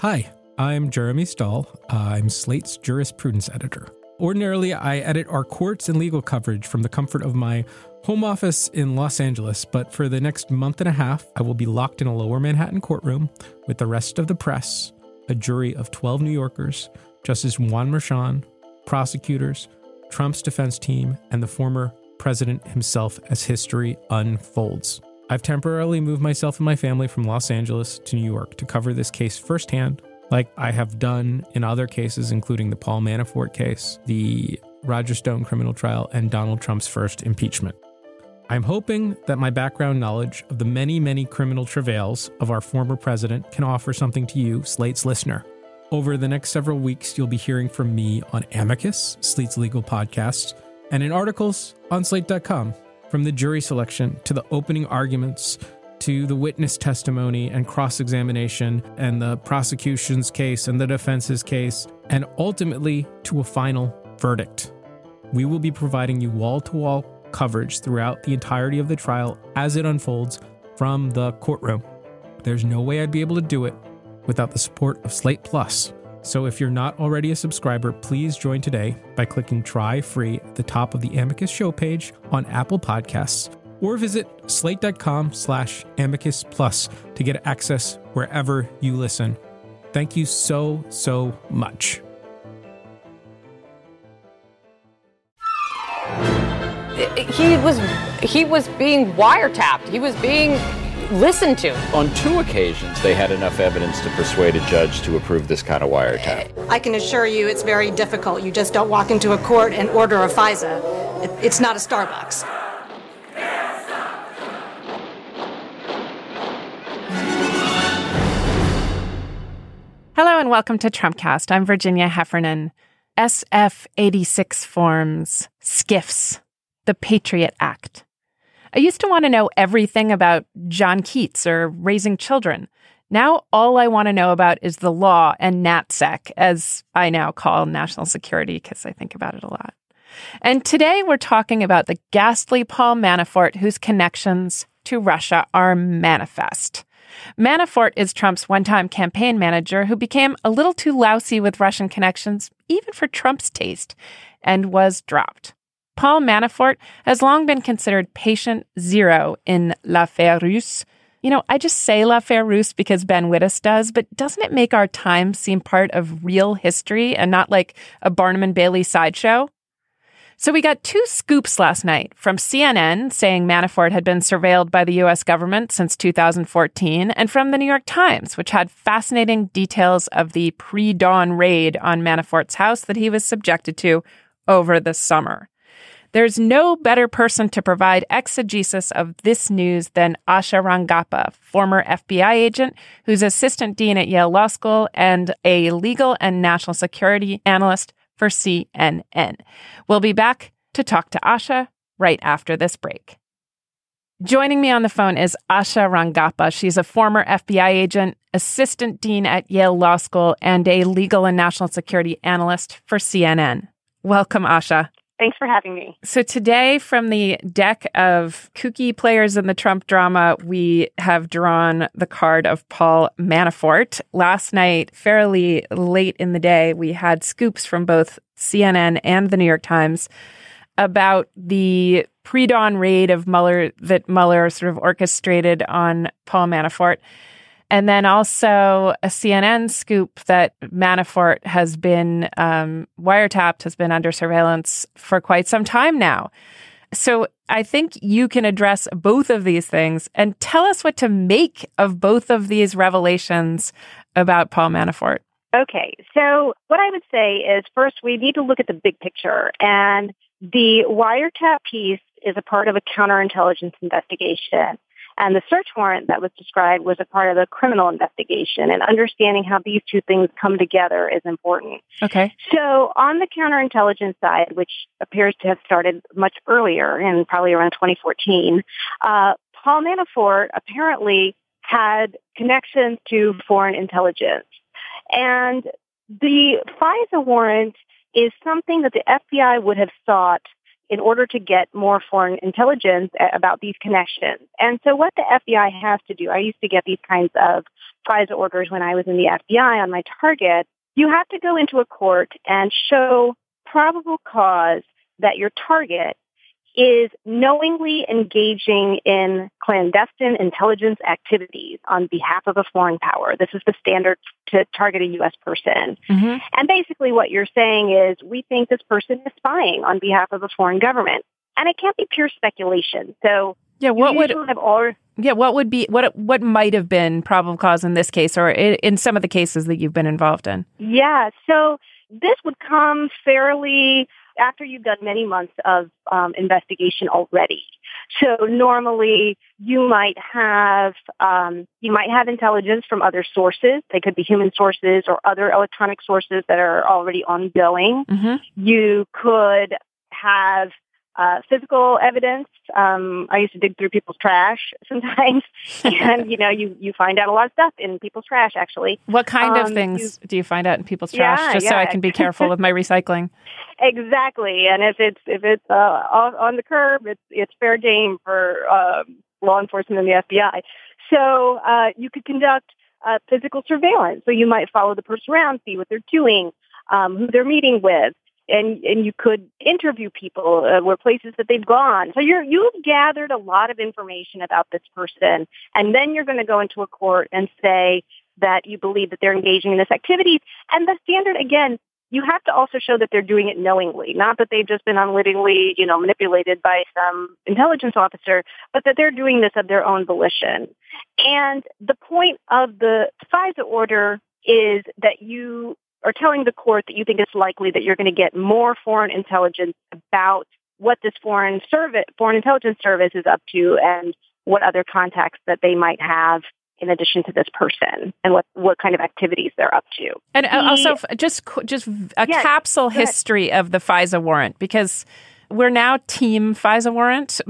Hi, I'm Jeremy Stahl. I'm Slate's jurisprudence editor. Ordinarily, I edit our courts and legal coverage from the comfort of my home office in Los Angeles, but for the next month and a half, I will be locked in a lower Manhattan courtroom with the rest of the press, a jury of 12 New Yorkers, Justice Juan Merchan, prosecutors, Trump's defense team, and the former president himself as history unfolds. I've temporarily moved myself and my family from Los Angeles to New York to cover this case firsthand, like I have done in other cases, including the Paul Manafort case, the Roger Stone criminal trial, and Donald Trump's first impeachment. I'm hoping that my background knowledge of the many, many criminal travails of our former president can offer something to you, Slate's listener. Over the next several weeks, you'll be hearing from me on Amicus, Slate's legal podcast, and in articles on Slate.com. From the jury selection to the opening arguments to the witness testimony and cross-examination and the prosecution's case and the defense's case, and ultimately to a final verdict. We will be providing you wall-to-wall coverage throughout the entirety of the trial as it unfolds from the courtroom. There's no way I'd be able to do it without the support of Slate Plus. So if you're not already a subscriber, please join today by clicking Try Free at the top of the Amicus show page on Apple Podcasts, or visit slate.com/Amicus Plus to get access wherever you listen. Thank you so, so much. He was being wiretapped. He was being listened to. On 2 occasions, they had enough evidence to persuade a judge to approve this kind of wiretap. I can assure you it's very difficult. You just don't walk into a court and order a FISA. It's not a Starbucks. Hello and welcome to Trumpcast. I'm Virginia Heffernan. SF-86 forms, SCIFs, the Patriot Act. I used to want to know everything about John Keats or raising children. Now all I want to know about is the law and NatSec, as I now call national security because I think about it a lot. And today we're talking about the ghastly Paul Manafort, whose connections to Russia are manifest. Manafort is Trump's one-time campaign manager who became a little too lousy with Russian connections, even for Trump's taste, and was dropped. Paul Manafort has long been considered patient zero in L'Affaire Russe. You know, I just say L'Affaire Russe because Ben Wittes does, but doesn't it make our time seem part of real history and not like a Barnum and Bailey sideshow? So we got 2 scoops last night from CNN saying Manafort had been surveilled by the U.S. government since 2014, and from the New York Times, which had fascinating details of the pre-dawn raid on Manafort's house that he was subjected to over the summer. There's no better person to provide exegesis of this news than Asha Rangappa, former FBI agent who's assistant dean at Yale Law School and a legal and national security analyst for CNN. We'll be back to talk to Asha right after this break. Joining me on the phone is Asha Rangappa. She's a former FBI agent, assistant dean at Yale Law School, and a legal and national security analyst for CNN. Welcome, Asha. Thanks for having me. So today, from the deck of kooky players in the Trump drama, we have drawn the card of Paul Manafort. Last night, fairly late in the day, we had scoops from both CNN and the New York Times about the pre-dawn raid of Mueller that Mueller sort of orchestrated on Paul Manafort. And then also a CNN scoop that Manafort has been wiretapped, has been under surveillance for quite some time now. So I think you can address both of these things and tell us what to make of both of these revelations about Paul Manafort. Okay, so what I would say is first we need to look at the big picture. And the wiretap piece is a part of a counterintelligence investigation. And the search warrant that was described was a part of the criminal investigation, and understanding how these two things come together is important. Okay. So on the counterintelligence side, which appears to have started much earlier, and probably around 2014, Paul Manafort apparently had connections to foreign intelligence. And the FISA warrant is something that the FBI would have sought in order to get more foreign intelligence about these connections. And so what the FBI has to do, I used to get these kinds of FISA orders when I was in the FBI on my target. You have to go into a court and show probable cause that your target is knowingly engaging in clandestine intelligence activities on behalf of a foreign power. This is the standard to target a U.S. person. Mm-hmm. And basically what you're saying is, we think this person is spying on behalf of a foreign government. And it can't be pure speculation. So what might have been probable cause in this case, or in some of the cases that you've been involved in? Yeah, so this would come fairly after you've done many months of investigation already. So normally you might have intelligence from other sources. They could be human sources or other electronic sources that are already ongoing. Mm-hmm. You could have physical evidence. I used to dig through people's trash sometimes, and you find out a lot of stuff in people's trash. Actually, what kind of things do you find out in people's trash? So I can be careful with my recycling. Exactly, and if it's on the curb, it's fair game for law enforcement and the FBI. So you could conduct physical surveillance. So you might follow the person around, see what they're doing, who they're meeting with. And you could interview people, where places that they've gone. So you've gathered a lot of information about this person, and then you're going to go into a court and say that you believe that they're engaging in this activity. And the standard, again, you have to also show that they're doing it knowingly, not that they've just been unwittingly, manipulated by some intelligence officer, but that they're doing this of their own volition. And the point of the FISA order is that you are telling the court that you think it's likely that you're going to get more foreign intelligence about what this foreign intelligence service is up to and what other contacts that they might have in addition to this person and what kind of activities they're up to. And also just a capsule history of the FISA warrant, because we're now team FISA warrant,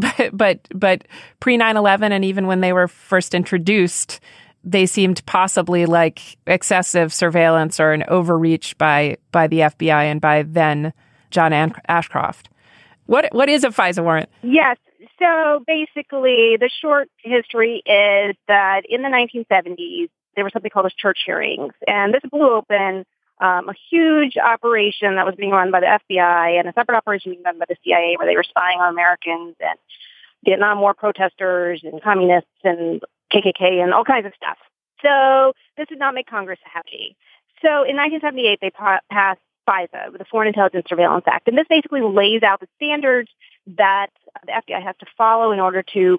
but pre 9/11 and even when they were first introduced, they seemed possibly like excessive surveillance or an overreach by the FBI and by then John Ashcroft. What is a FISA warrant? Yes. So basically, the short history is that in the 1970s, there was something called as church hearings. And this blew open a huge operation that was being run by the FBI and a separate operation being done by the CIA where they were spying on Americans and Vietnam War protesters and communists and KKK and all kinds of stuff. So this did not make Congress happy. So in 1978, they passed FISA, the Foreign Intelligence Surveillance Act. And this basically lays out the standards that the FBI has to follow in order to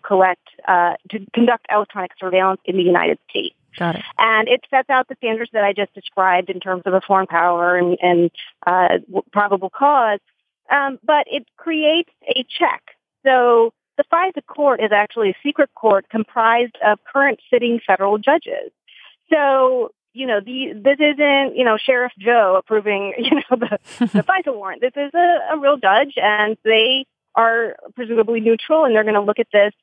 conduct electronic surveillance in the United States. Got it. And it sets out the standards that I just described in terms of a foreign power and probable cause, but it creates a check. So the FISA court is actually a secret court comprised of current sitting federal judges. So, this isn't, Sheriff Joe approving, the FISA warrant. This is a real judge, and they are presumably neutral, and they're going to look at this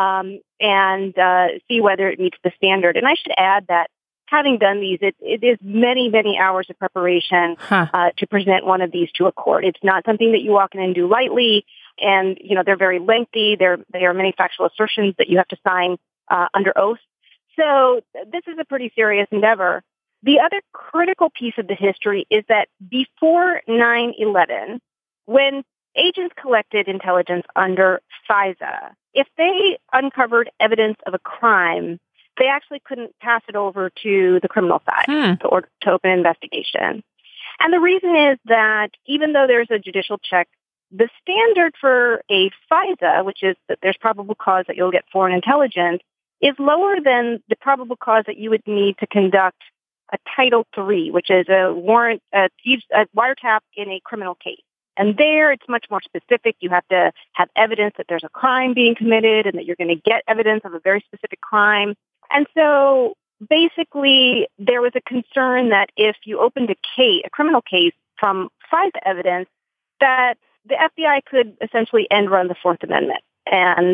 and see whether it meets the standard. And I should add that having done these, it is many, many hours of preparation to present one of these to a court. It's not something that you walk in and do lightly. And, they're very lengthy. There are many factual assertions that you have to sign under oath. So this is a pretty serious endeavor. The other critical piece of the history is that before 9/11, when agents collected intelligence under FISA, if they uncovered evidence of a crime, they actually couldn't pass it over to the criminal side to open an investigation. And the reason is that even though there's a judicial check, the standard for a FISA, which is that there's probable cause that you'll get foreign intelligence, is lower than the probable cause that you would need to conduct a Title III, which is a warrant, a wiretap in a criminal case. And there, it's much more specific. You have to have evidence that there's a crime being committed and that you're going to get evidence of a very specific crime. And so basically, there was a concern that if you opened a criminal case from FISA evidence, that the FBI could essentially end run the Fourth Amendment and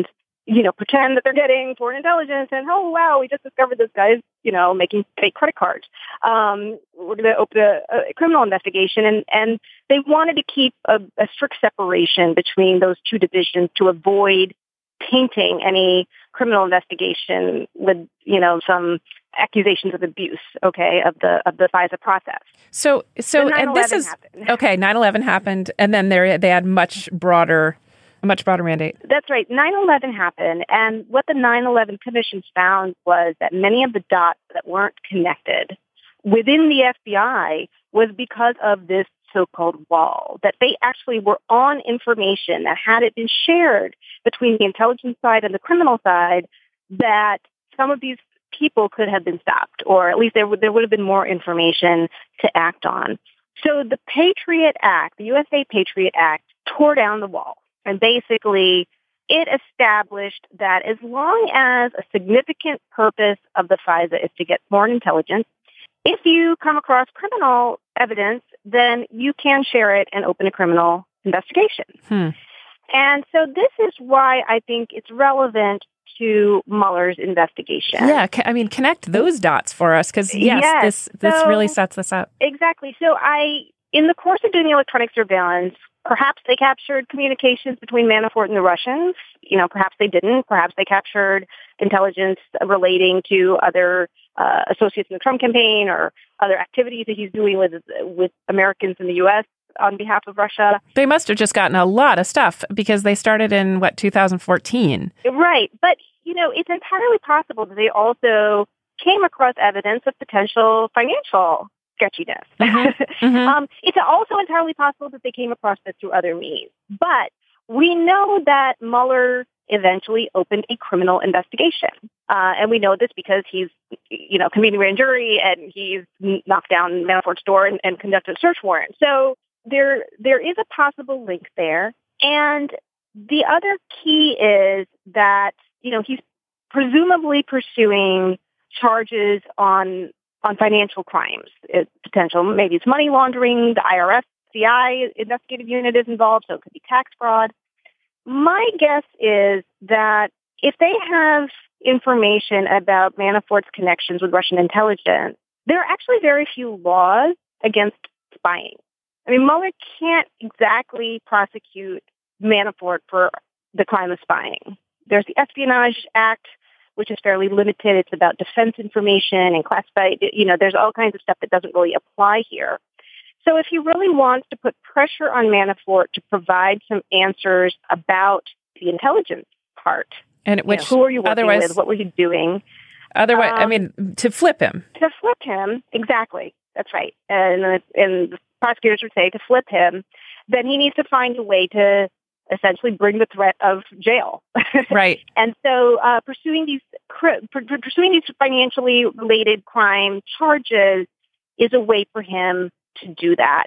pretend that they're getting foreign intelligence and, oh, wow, we just discovered this guy's, making fake credit cards. We're going to open a criminal investigation. And they wanted to keep a strict separation between those two divisions to avoid tainting any criminal investigation with, some accusations of abuse, of the FISA process. So and this is happened. Okay. 9/11 happened, and then they had a much broader mandate. That's right. 9/11 happened, and what the 9/11 Commission found was that many of the dots that weren't connected within the FBI was because of this so-called wall, that they actually were on information that had it been shared between the intelligence side and the criminal side, that some of these people could have been stopped, or at least there would have been more information to act on. So the Patriot Act, the USA Patriot Act, tore down the wall. And basically, it established that as long as a significant purpose of the FISA is to get foreign intelligence, if you come across criminal evidence, then you can share it and open a criminal investigation. And so this is why I think it's relevant to Mueller's investigation. Yeah, connect those dots for us, because this really sets this up. Exactly. So in the course of doing the electronic surveillance, perhaps they captured communications between Manafort and the Russians. Perhaps they didn't. Perhaps they captured intelligence relating to other associates in the Trump campaign or other activities that he's doing with Americans in the U.S. on behalf of Russia. They must have just gotten a lot of stuff, because they started in, 2014? Right. But, it's entirely possible that they also came across evidence of potential financial sketchiness. It's also entirely possible that they came across this through other means. But we know that Mueller eventually opened a criminal investigation. And we know this because he's, convening a grand jury, and he's knocked down Manafort's door and conducted a search warrant. So there is a possible link there. And the other key is that, he's presumably pursuing charges on financial crimes. Potential, maybe it's money laundering. The IRS, CI investigative unit is involved, so it could be tax fraud. My guess is that if they have information about Manafort's connections with Russian intelligence, there are actually very few laws against spying. Mueller can't exactly prosecute Manafort for the crime of spying. There's the Espionage Act, which is fairly limited. It's about defense information and classified. There's all kinds of stuff that doesn't really apply here. So if he really wants to put pressure on Manafort to provide some answers about the intelligence part, and who are you working with? What were you doing? Otherwise, to flip him. To flip him, exactly. That's right. And the prosecutors would say to flip him, then he needs to find a way to essentially bring the threat of jail. Right. And so pursuing these financially related crime charges is a way for him to do that.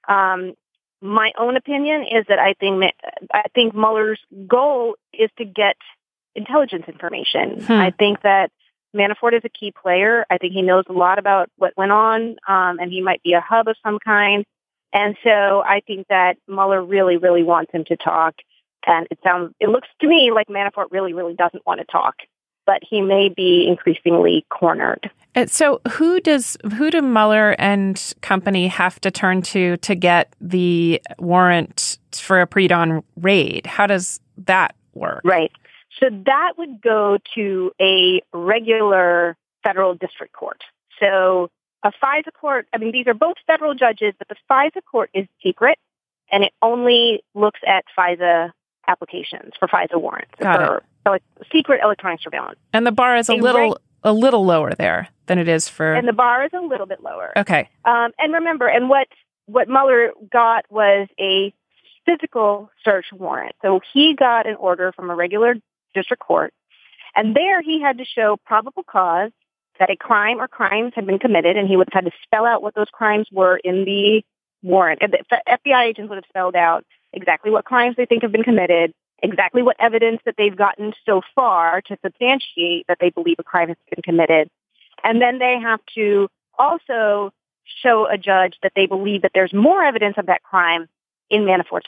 My own opinion is that I think Mueller's goal is to get intelligence information. I think that Manafort is a key player. I think he knows a lot about what went on, and he might be a hub of some kind. And so I think that Mueller really, really wants him to talk. And it looks to me like Manafort really, really doesn't want to talk, but he may be increasingly cornered. So who do Mueller and company have to turn to get the warrant for a pre-dawn raid? How does that work? Right. So that would go to a regular federal district court. So a FISA court, these are both federal judges, but the FISA court is secret, and it only looks at FISA applications for FISA warrants. Got it. Secret electronic surveillance. And the bar is a little lower there than it is for... And the bar is a little bit lower. Okay. And remember, what Mueller got was a physical search warrant. So he got an order from a regular district court, and there he had to show probable cause that a crime or crimes had been committed, and he would have had to spell out what those crimes were in the warrant. And the FBI agents would have spelled out exactly what crimes they think have been committed, exactly what evidence that they've gotten so far to substantiate that they believe a crime has been committed. And then they have to also show a judge that they believe that there's more evidence of that crime in Manafort's home.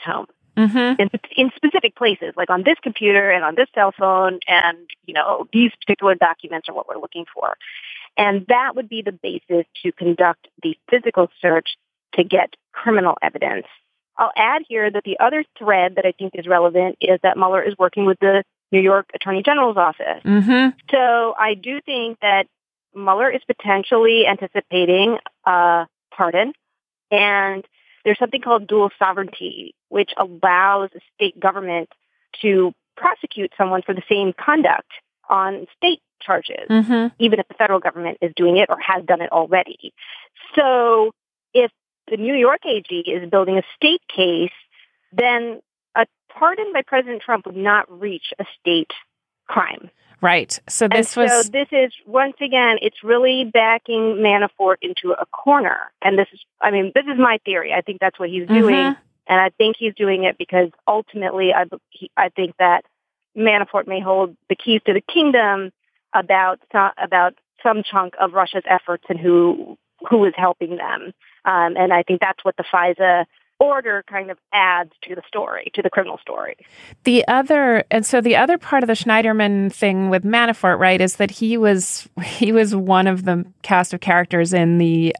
in specific places, like on this computer and on this cell phone, and, these particular documents are what we're looking for. And that would be the basis to conduct the physical search to get criminal evidence. I'll add here that the other thread that I think is relevant is that Mueller is working with the New York Attorney General's office. So I do think that Mueller is potentially anticipating a pardon, and there's something called dual sovereignty, which allows a state government to prosecute someone for the same conduct on state charges, even if the federal government is doing it or has done it already. So if the New York AG is building a state case, then a pardon by President Trump would not reach a state crime. Right. So this is, once again, it's really backing Manafort into a corner. And this is my theory. I think that's what he's doing. And I think he's doing it because ultimately I think that Manafort may hold the keys to the kingdom about some chunk of Russia's efforts and who is helping them. And I think that's what the FISA order kind of adds to the story, to the criminal story. The other part of the Schneiderman thing with Manafort, right, is that he was one of the cast of characters in the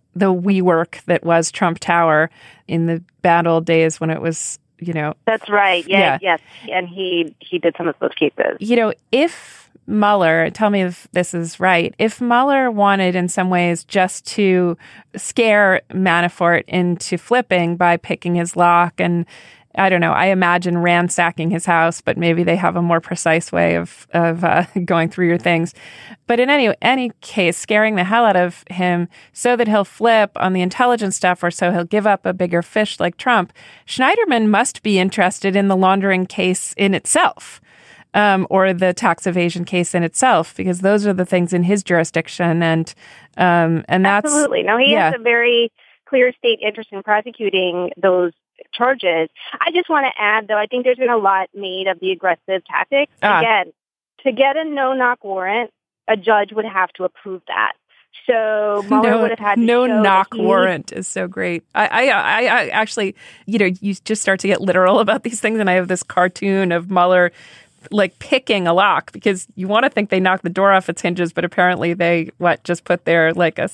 WeWork that was Trump Tower in the bad old days when it was, That's right. Yes. And he did some of those cases. If Mueller, tell me if this is right, if Mueller wanted in some ways just to scare Manafort into flipping by picking his lock and, I don't know, I imagine ransacking his house, but maybe they have a more precise way of going through your things. But in any case, scaring the hell out of him so that he'll flip on the intelligence stuff or so he'll give up a bigger fish like Trump, Schneiderman must be interested in the laundering case in itself. Or the tax evasion case in itself, because those are the things in his jurisdiction, and that's absolutely. No, he has a very clear state interest in prosecuting those charges. I just want to add, though, I think there's been a lot made of the aggressive tactics. Again, to get a no-knock warrant, a judge would have to approve that. So Mueller would have had to no-knock warrant is so great. I actually, you just start to get literal about these things, and I have this cartoon of Mueller like picking a lock, because you want to think they knocked the door off its hinges, but apparently they just put their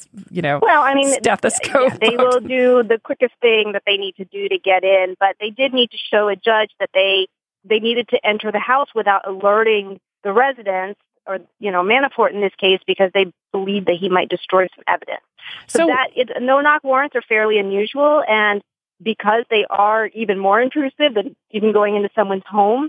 stethoscope. Yeah, they will do the quickest thing that they need to do to get in, but they did need to show a judge that they needed to enter the house without alerting the residents, or Manafort in this case, because they believed that he might destroy some evidence. So no-knock warrants are fairly unusual, and because they are even more intrusive than even going into someone's home,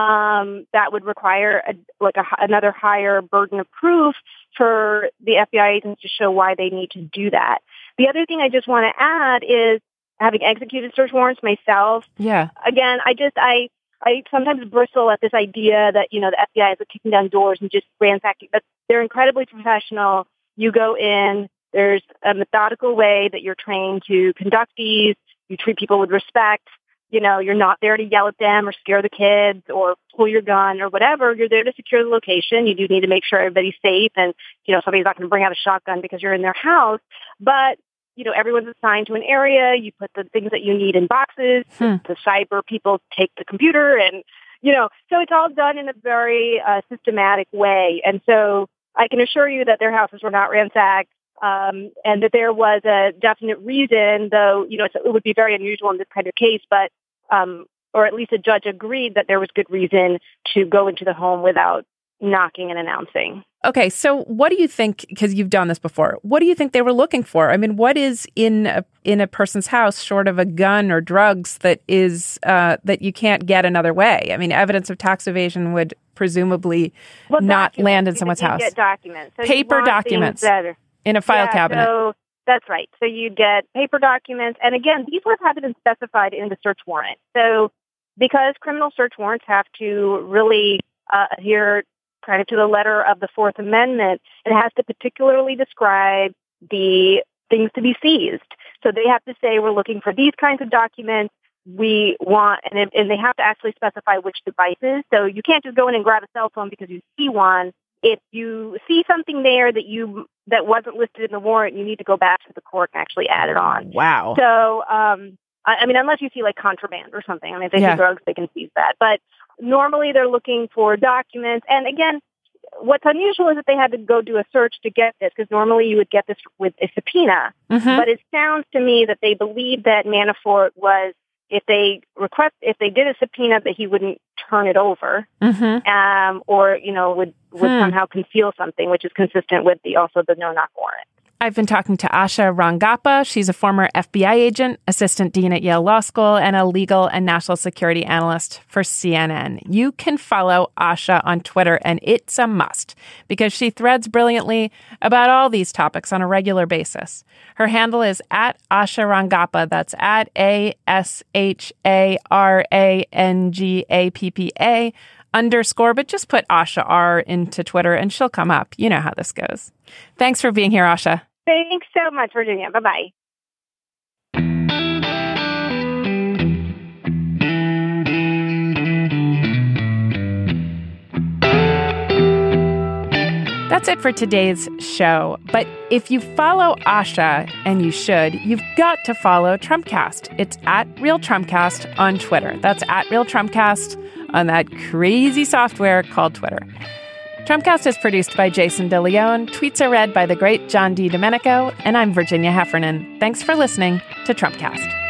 that would require another higher burden of proof for the FBI agents to show why they need to do that. The other thing I just want to add is, having executed search warrants myself, again, I sometimes bristle at this idea that, the FBI is kicking down doors and just ransacking. But they're incredibly professional. You go in, there's a methodical way that you're trained to conduct these. You treat people with respect. You're not there to yell at them or scare the kids or pull your gun or whatever. You're there to secure the location. You do need to make sure everybody's safe, and, somebody's not going to bring out a shotgun because you're in their house. But, everyone's assigned to an area. You put the things that you need in boxes. The cyber people take the computer, and, so it's all done in a very systematic way. And so I can assure you that their houses were not ransacked. And that there was a definite reason, though, it would be very unusual in this kind of case, but or at least a judge agreed that there was good reason to go into the home without knocking and announcing. Okay, so what do you think, because you've done this before, what do you think they were looking for? I mean, what is in a person's house short of a gun or drugs that is that you can't get another way? I mean, evidence of tax evasion would presumably not land in someone's house. Get documents. So paper documents in a file cabinet. So that's right. So you'd get paper documents. And again, these would have been specified in the search warrant. So because criminal search warrants have to really adhere kind of to the letter of the Fourth Amendment, it has to particularly describe the things to be seized. So they have to say, we're looking for these kinds of documents. We want, and they have to actually specify which devices. So you can't just go in and grab a cell phone because you see one. If you see something there that wasn't listed in the warrant, you need to go back to the court and actually add it on. Wow. So I mean, unless you see like contraband or something. I mean, if they see drugs, they can seize that. But normally they're looking for documents. And again, what's unusual is that they had to go do a search to get this, because normally you would get this with a subpoena. Mm-hmm. But it sounds to me that they believe that Manafort was, if they did a subpoena, that he wouldn't turn it over, or would somehow conceal something, which is consistent with the no-knock warrant. I've been talking to Asha Rangappa. She's a former FBI agent, assistant dean at Yale Law School, and a legal and national security analyst for CNN. You can follow Asha on Twitter, and it's a must because she threads brilliantly about all these topics on a regular basis. Her handle is at Asha Rangappa. That's at ASHARANGAPPA _ but just put Asha R into Twitter and she'll come up. You know how this goes. Thanks for being here, Asha. Thanks so much, Virginia. Bye-bye. That's it for today's show. But if you follow Asha, and you should, you've got to follow Trumpcast. It's at Real Trumpcast on Twitter. That's at Real Trumpcast on that crazy software called Twitter. Trumpcast is produced by Jason DeLeon. Tweets are read by the great John D. Domenico. And I'm Virginia Heffernan. Thanks for listening to Trumpcast.